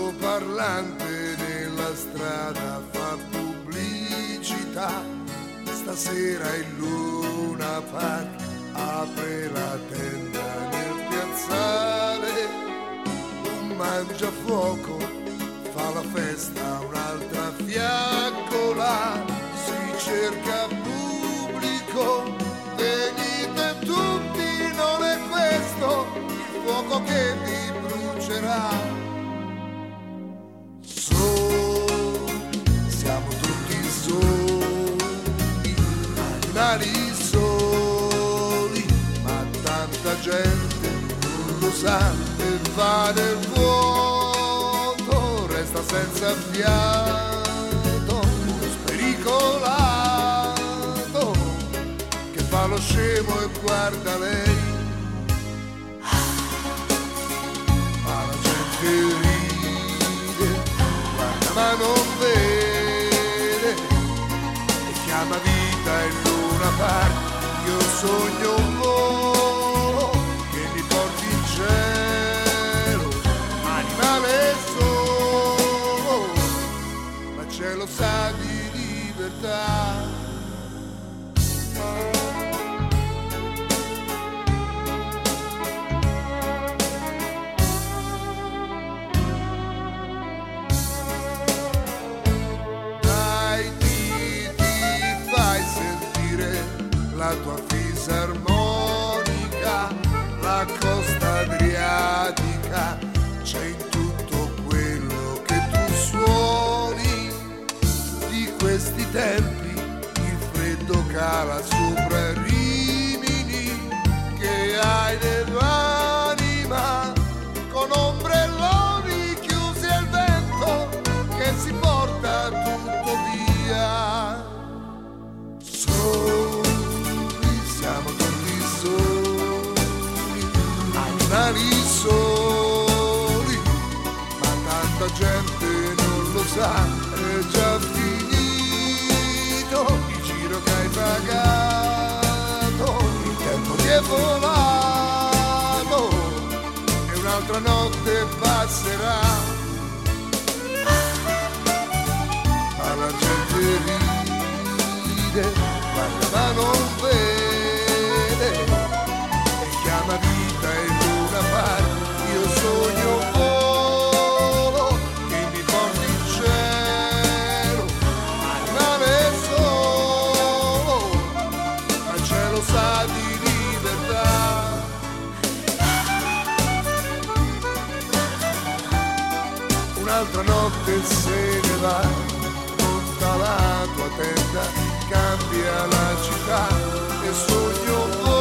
l'altoparlante nella strada fa pubblicità. Stasera il Luna Park apre la tenda nel piazzale. Un mangiafuoco fa la festa, un'altra fiaccola. Si cerca pubblico, venite tutti, non è questo il fuoco che vi brucerà. Siamo tutti soli, animali soli, ma tanta gente non lo sa e va nel vuoto, resta senza fiato, spericolato, che fa lo scemo e guarda lei, ma la gente ride, guarda ma non vede, e chiama vita il Luna Park. Io sogno un volo che mi porti in cielo, animale solo, ma il cielo sa di libertà. La tua fisarmonica, la costa adriatica, c'è in tutto quello che tu suoni. Di questi tempi il freddo cala sopra Rimini, che hai nell'anima, con ombrelloni chiusi al vento che si porta tutto via. Siamo tutti soli, animali soli, ma tanta gente non lo sa, è già finito il giro che hai pagato, il tempo ti è volato e un'altra notte passerà, ma la gente ride, guarda ma non vede, e chiama vita il Luna Park. Io sogno un volo che mi porti in cielo, animale solo, ma il cielo sa di libertà. Un'altra notte se ne va, monta la tua tenda, cambia la città e sogno un po'.